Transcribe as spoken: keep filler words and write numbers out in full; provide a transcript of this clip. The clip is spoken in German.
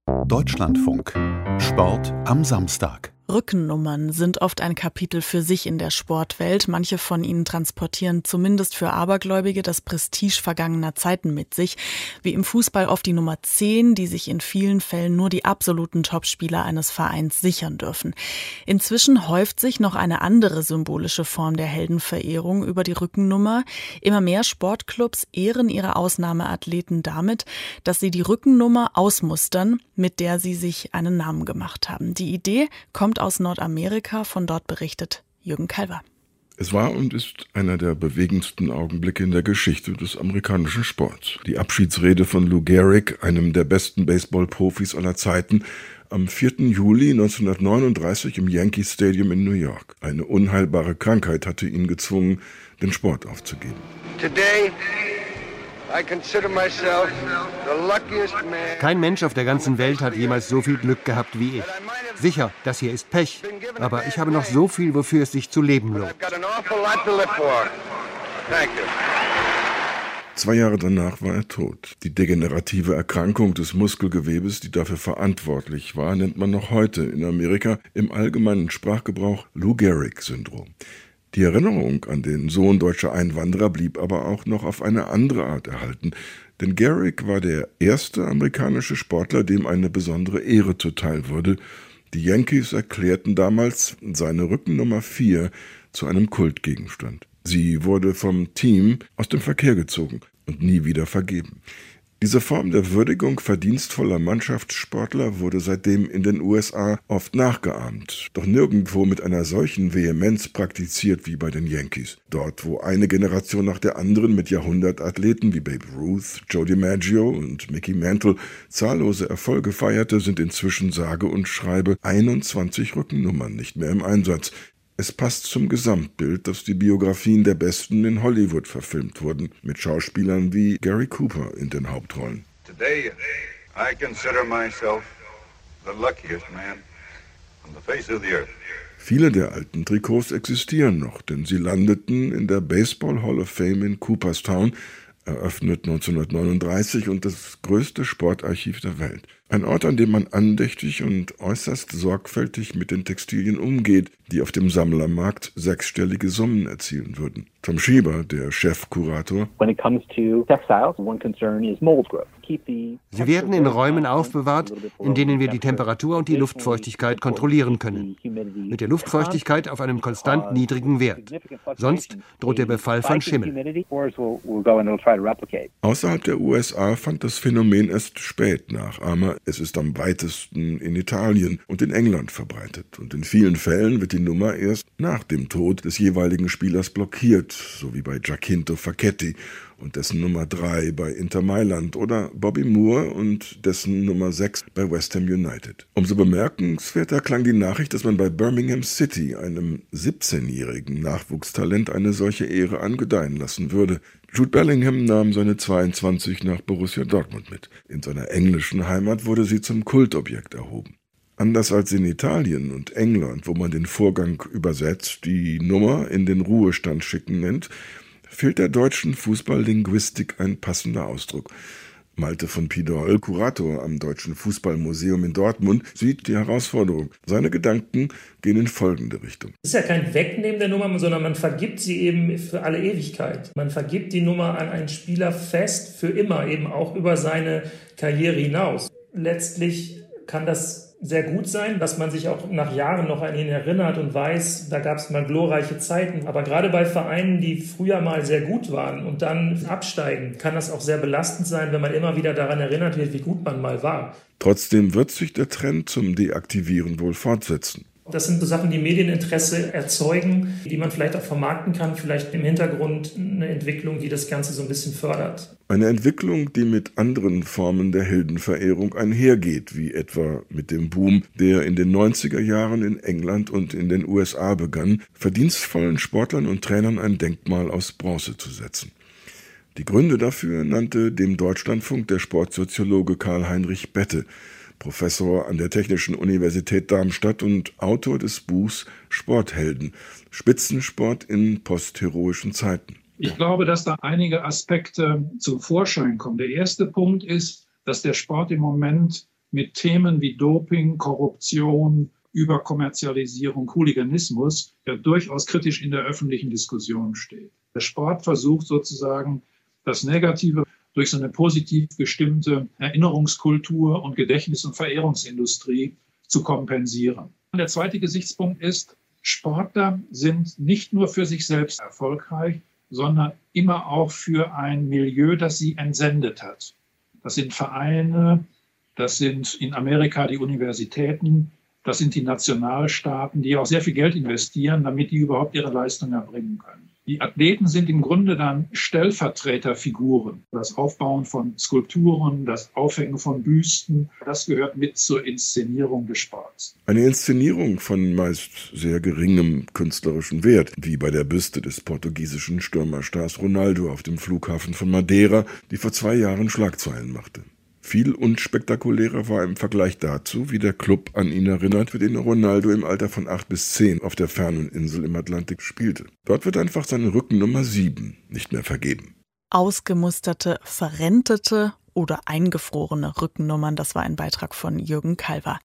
Deutschlandfunk. Sport am Samstag. Rückennummern sind oft ein Kapitel für sich in der Sportwelt. Manche von ihnen transportieren zumindest für Abergläubige das Prestige vergangener Zeiten mit sich. Wie im Fußball oft die Nummer zehn, die sich in vielen Fällen nur die absoluten Topspieler eines Vereins sichern dürfen. Inzwischen häuft sich noch eine andere symbolische Form der Heldenverehrung über die Rückennummer. Immer mehr Sportclubs ehren ihre Ausnahmeathleten damit, dass sie die Rückennummer ausmustern, mit der sie sich einen Namen gemacht haben. Die Idee kommt aus Nordamerika, von dort berichtet Jürgen Kalver. Es war und ist einer der bewegendsten Augenblicke in der Geschichte des amerikanischen Sports. Die Abschiedsrede von Lou Gehrig, einem der besten Baseball-Profis aller Zeiten, am vierten Juli neunzehnhundertneununddreißig im Yankee Stadium in New York. Eine unheilbare Krankheit hatte ihn gezwungen, den Sport aufzugeben. Today I consider myself the luckiest man. Kein Mensch auf der ganzen Welt hat jemals so viel Glück gehabt wie ich. Sicher, das hier ist Pech, aber ich habe noch so viel, wofür es sich zu leben lohnt. Zwei Jahre danach war er tot. Die degenerative Erkrankung des Muskelgewebes, die dafür verantwortlich war, nennt man noch heute in Amerika im allgemeinen Sprachgebrauch Lou Gehrig-Syndrom. Die Erinnerung an den Sohn deutscher Einwanderer blieb aber auch noch auf eine andere Art erhalten. Denn Gehrig war der erste amerikanische Sportler, dem eine besondere Ehre zuteil wurde. Die Yankees erklärten damals seine Rückennummer vier zu einem Kultgegenstand. Sie wurde vom Team aus dem Verkehr gezogen und nie wieder vergeben. Diese Form der Würdigung verdienstvoller Mannschaftssportler wurde seitdem in den U S A oft nachgeahmt, doch nirgendwo mit einer solchen Vehemenz praktiziert wie bei den Yankees. Dort, wo eine Generation nach der anderen mit Jahrhundertathleten wie Babe Ruth, Joe DiMaggio und Mickey Mantle zahllose Erfolge feierte, sind inzwischen sage und schreibe einundzwanzig Rückennummern nicht mehr im Einsatz. Es passt zum Gesamtbild, dass die Biografien der Besten in Hollywood verfilmt wurden, mit Schauspielern wie Gary Cooper in den Hauptrollen. Today, I consider myself the luckiest man on the face of the earth. Viele der alten Trikots existieren noch, denn sie landeten in der Baseball Hall of Fame in Cooperstown, eröffnet neunzehnhundertneununddreißig und das größte Sportarchiv der Welt. Ein Ort, an dem man andächtig und äußerst sorgfältig mit den Textilien umgeht, die auf dem Sammlermarkt sechsstellige Summen erzielen würden. Tom Schieber, der Chefkurator: Sie werden in Räumen aufbewahrt, in denen wir die Temperatur und die Luftfeuchtigkeit kontrollieren können. Mit der Luftfeuchtigkeit auf einem konstant niedrigen Wert. Sonst droht der Befall von Schimmel. Außerhalb der U S A fand das Phänomen erst spät Nachahmer. Es ist am weitesten in Italien und in England verbreitet. Und in vielen Fällen wird die Nummer erst nach dem Tod des jeweiligen Spielers blockiert, so wie bei Giacinto Facchetti und dessen Nummer drei bei Inter Mailand oder Bobby Moore und dessen Nummer sechs bei West Ham United. Umso bemerkenswerter klang die Nachricht, dass man bei Birmingham City, einem siebzehnjährigen Nachwuchstalent, eine solche Ehre angedeihen lassen würde. Jude Bellingham nahm seine zweiundzwanzig nach Borussia Dortmund mit. In seiner englischen Heimat wurde sie zum Kultobjekt erhoben. Anders als in Italien und England, wo man den Vorgang übersetzt, die Nummer in den Ruhestand schicken nennt, fehlt der deutschen Fußballlinguistik ein passender Ausdruck. Malte von Pidol, Kurator am Deutschen Fußballmuseum in Dortmund, sieht die Herausforderung. Seine Gedanken gehen in folgende Richtung. Es ist ja kein Wegnehmen der Nummer, sondern man vergibt sie eben für alle Ewigkeit. Man vergibt die Nummer an einen Spieler fest für immer, eben auch über seine Karriere hinaus. Letztlich kann das sehr gut sein, dass man sich auch nach Jahren noch an ihn erinnert und weiß, da gab es mal glorreiche Zeiten. Aber gerade bei Vereinen, die früher mal sehr gut waren und dann absteigen, kann das auch sehr belastend sein, wenn man immer wieder daran erinnert wird, wie gut man mal war. Trotzdem wird sich der Trend zum Deaktivieren wohl fortsetzen. Das sind so Sachen, die Medieninteresse erzeugen, die man vielleicht auch vermarkten kann, vielleicht im Hintergrund eine Entwicklung, die das Ganze so ein bisschen fördert. Eine Entwicklung, die mit anderen Formen der Heldenverehrung einhergeht, wie etwa mit dem Boom, der in den neunziger Jahren in England und in den U S A begann, verdienstvollen Sportlern und Trainern ein Denkmal aus Bronze zu setzen. Die Gründe dafür nannte dem Deutschlandfunk der Sportsoziologe Karl-Heinrich Bette, Professor an der Technischen Universität Darmstadt und Autor des Buchs Sporthelden, Spitzensport in postheroischen Zeiten. Ich glaube, dass da einige Aspekte zum Vorschein kommen. Der erste Punkt ist, dass der Sport im Moment mit Themen wie Doping, Korruption, Überkommerzialisierung, Hooliganismus, der durchaus kritisch in der öffentlichen Diskussion steht. Der Sport versucht sozusagen, das Negative durch so eine positiv gestimmte Erinnerungskultur und Gedächtnis- und Verehrungsindustrie zu kompensieren. Der zweite Gesichtspunkt ist, Sportler sind nicht nur für sich selbst erfolgreich, sondern immer auch für ein Milieu, das sie entsendet hat. Das sind Vereine, das sind in Amerika die Universitäten, das sind die Nationalstaaten, die auch sehr viel Geld investieren, damit die überhaupt ihre Leistung erbringen können. Die Athleten sind im Grunde dann Stellvertreterfiguren. Das Aufbauen von Skulpturen, das Aufhängen von Büsten, das gehört mit zur Inszenierung des Sports. Eine Inszenierung von meist sehr geringem künstlerischen Wert, wie bei der Büste des portugiesischen Stürmerstars Ronaldo auf dem Flughafen von Madeira, die vor zwei Jahren Schlagzeilen machte. Viel unspektakulärer war im Vergleich dazu, wie der Club an ihn erinnert, für den Ronaldo im Alter von acht bis zehn auf der fernen Insel im Atlantik spielte. Dort wird einfach seine Rückennummer sieben nicht mehr vergeben. Ausgemusterte, verrentete oder eingefrorene Rückennummern, das war ein Beitrag von Jürgen Kalver.